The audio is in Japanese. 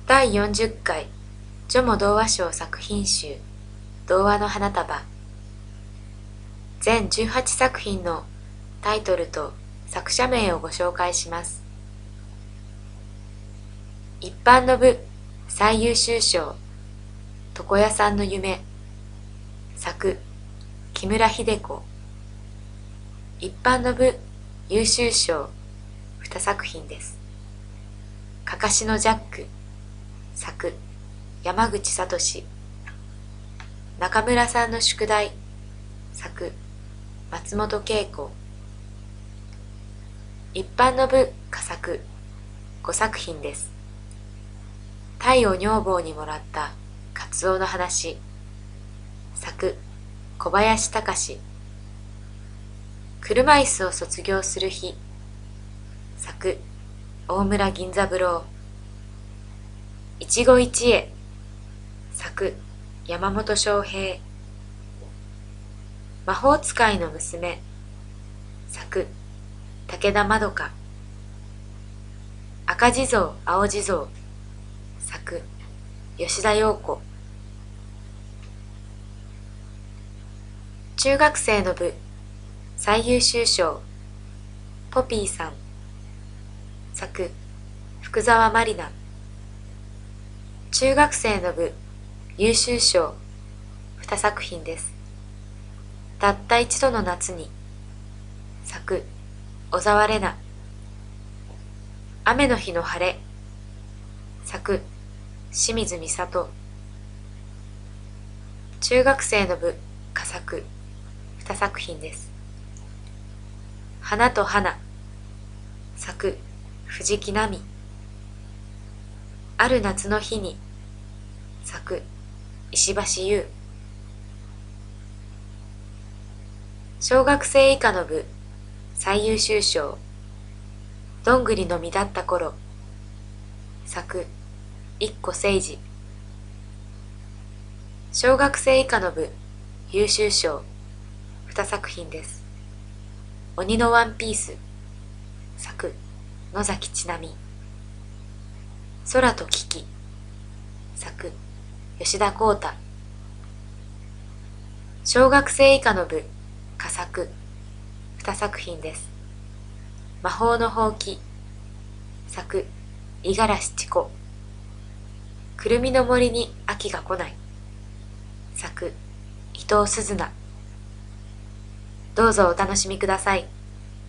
第40回ジョモ童話賞作品集童話の花束。全18作品のタイトルと作者名をご紹介します。一般の部最優秀賞、床屋さんの夢、作木村秀子。一般の部優秀賞2作品です。かかしのジャック、作山口聡。中村さんの宿題、作松本恵子。一般の部佳作5作品です。太陽女房にもらったカツオの話、作小林隆。車椅子を卒業する日、作大村銀三郎。一期一会、作山本昌平。魔法使いの娘、作武田まどか。赤地蔵青地蔵、作吉田陽子。中学生の部最優秀賞、ポピーさん。作福沢まりな。中学生の部優秀賞2作品です。たった一度の夏に、作小沢玲奈。雨の日の晴れ、作清水美里。中学生の部佳作2作品です。花と花、作藤木奈美。ある夏の日に、作石橋優。小学生以下の部最優秀賞、どんぐりの実だった頃、作一個誠二。小学生以下の部優秀賞2作品です。鬼のワンピース、作野崎千波。空と危機、作吉田浩太。小学生以下の部佳作2作品です。魔法のほうき、作五十嵐千子。くるみの森に秋が来ない、作伊藤鈴菜。どうぞお楽しみください。